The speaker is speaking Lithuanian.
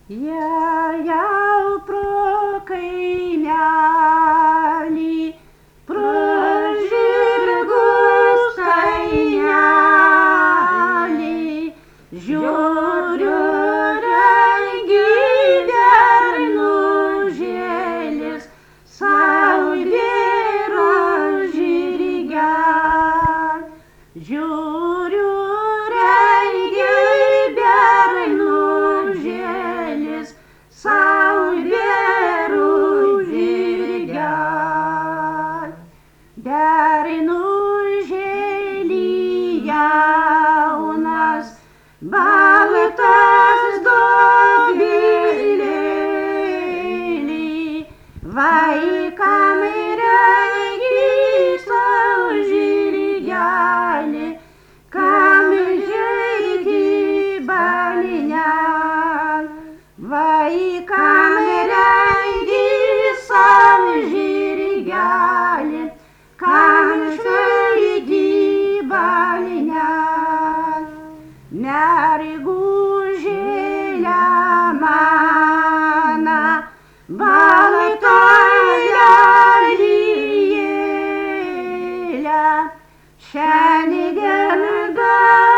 Jau pro kaimelį, pro žirgus kainelį, žiūriu rengi bernužėlis, sau vyro žirge. Žiūriu rengi bernužėlis, sau vyro žirge. Bernužėlį jaunas, baltas dobilėlį, vaikam rengi sau žirgelį, kam žaidi balinę. Vaikam rengi sau žirgelį, kam žaidi balinę. Mergužėle mano, baltąja liele, šiandien